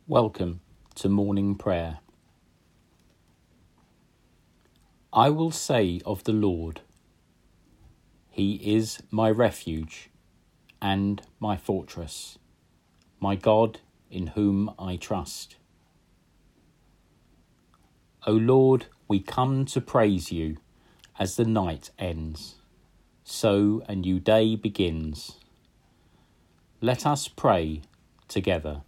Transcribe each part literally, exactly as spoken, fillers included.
Welcome to morning prayer. I will say of the Lord, He is my refuge and my fortress, my God in whom I trust. O Lord, we come to praise you as the night ends, so a new day begins. Let us pray together.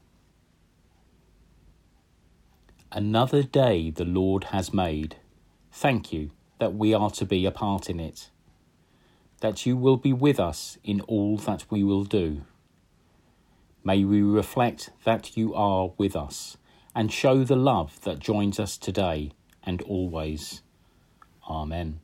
Another day the Lord has made. Thank you that we are to be a part in it, that you will be with us in all that we will do. May we reflect that you are with us and show the love that joins us today and always. Amen.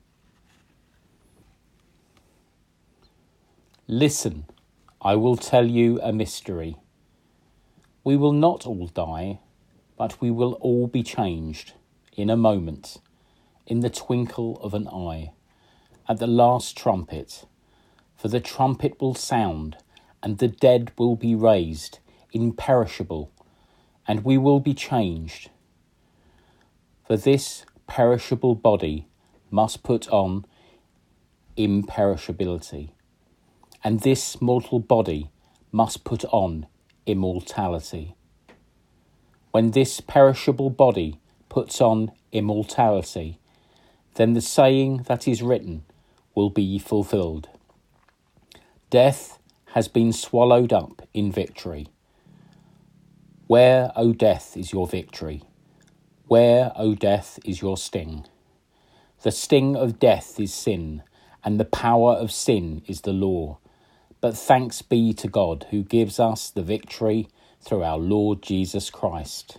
Listen, I will tell you a mystery. We will not all die, but we will all be changed in a moment, in the twinkle of an eye, at the last trumpet. For the trumpet will sound, and the dead will be raised, imperishable, and we will be changed. For this perishable body must put on imperishability, and this mortal body must put on immortality. When this perishable body puts on immortality, then the saying that is written will be fulfilled. Death has been swallowed up in victory. Where, O death, is your victory? Where, O death, is your sting? The sting of death is sin, and the power of sin is the law. But thanks be to God who gives us the victory through our Lord Jesus Christ.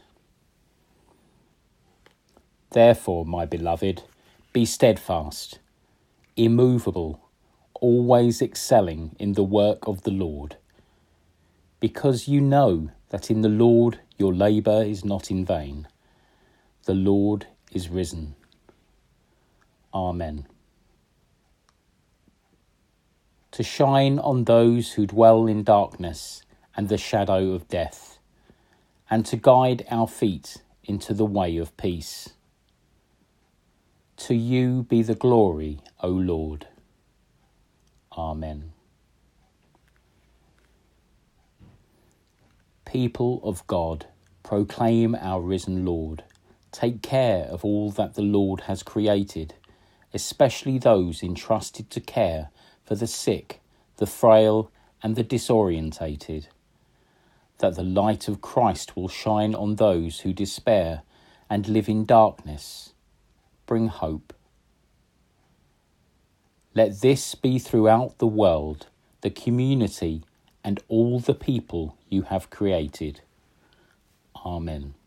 Therefore, my beloved, be steadfast, immovable, always excelling in the work of the Lord, because you know that in the Lord your labour is not in vain. The Lord is risen. Amen. To shine on those who dwell in darkness and the shadow of death, and to guide our feet into the way of peace. To you be the glory, O Lord. Amen. People of God, proclaim our risen Lord. Take care of all that the Lord has created, especially those entrusted to care for the sick, the frail, and the disorientated, that the light of Christ will shine on those who despair and live in darkness. Bring hope. Let this be throughout the world, the community and all the people you have created. Amen.